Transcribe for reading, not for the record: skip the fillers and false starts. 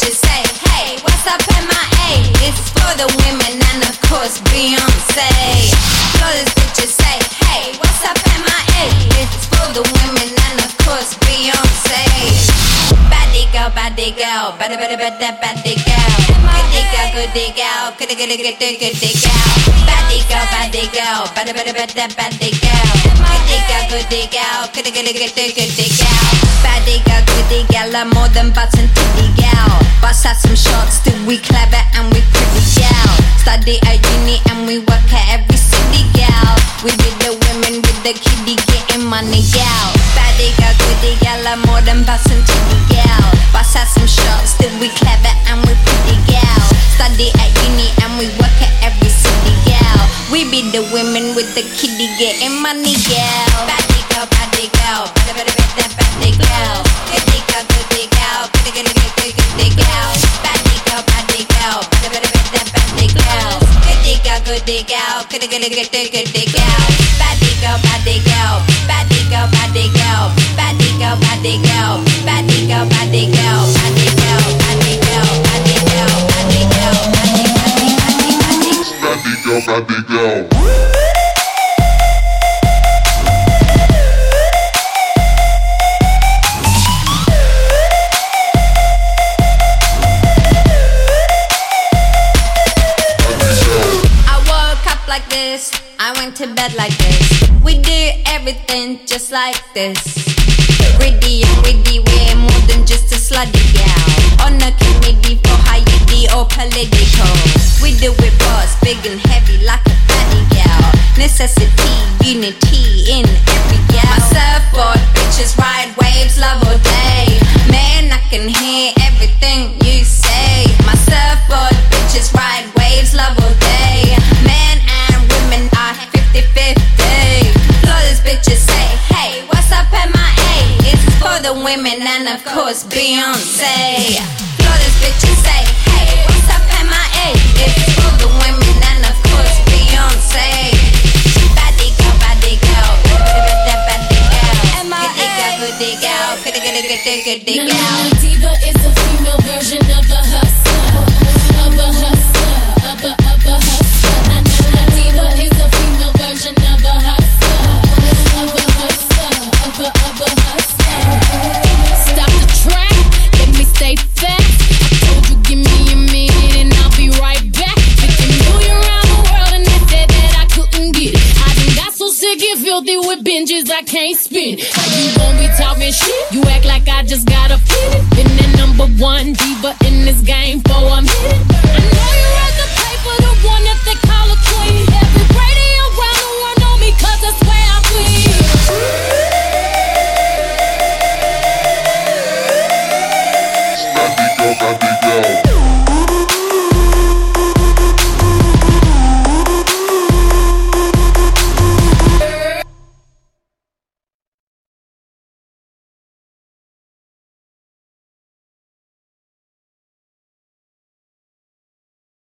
bitches say, hey, what's up MIA? It's for the women and of course Beyonce. Flawless bitches say, hey, what's up MIA? It's for the women and of course Beyonce. Baddie girl, baddie girl, baddie girl. Goodie girl, goodie girl, goodie girl. Baddie girl, baddie girl, baddie girl. Goodie girl, goodie girl. Baddie girl, goodie girl, I'm more than butts and titty girl. Bust out some shots, do we clever and we pretty girl. Study at uni and we work at every city girl. We be the women with the kiddie getting money girl. Baddie girl, goodie girl, I'm more than butts and titty girl. Bust out some shots, do we clever and we pretty girl. Study at uni and we work at every city girl. We be the women with the kiddie getting money girl. Baddie girl, baddie girl, baddie girl. Goodie girl, goodie girl, goodie girl. Baddie girl, baddie girl, baddie girl. Goodie girl, goodie girl, goodie girl. Baddie girl, baddie girl, baddie girl, baddie girl. Baddie girl, baddie girl, baddie girl, baddie girl, baddie girl, baddie girl, baddie girl, baddie girl, baddie girl. Like this, I went to bed like this. We do everything just like this. Greedy and greedy, we're more than just a slutty gal. On a committee for high or political. We do it boss, big and heavy like a fatty gal. Necessity, unity in every gal. My surfboard, bitches ride waves, love all day. Man, I can hear everything you say. My surfboard, bitches ride waves, love all day. Man and women are 50-50. Flawless bitches say, hey, what's up MIA? It's for the women and of course Beyonce. Flawless bitches say, hey, what's up MIA? It's for the women and of course Beyonce. Baddie girl, baddie girl, baddie girl. MIA, goodie girl, goodie girl. Now, diva is a female version of a hustler, of a hustler, of a hustler. Now, diva is a female version of a hustler, of a hustler, of a hustler. Stop the track, let me stay fast. I told you give me a minute and I'll be right back. Taking you around the world and they said that I couldn't get it. I done got so sick and filthy with binges I can't spin. How you gon' be talking shit? You act like I just got a feeling. Been the number one diva in this game for a minute.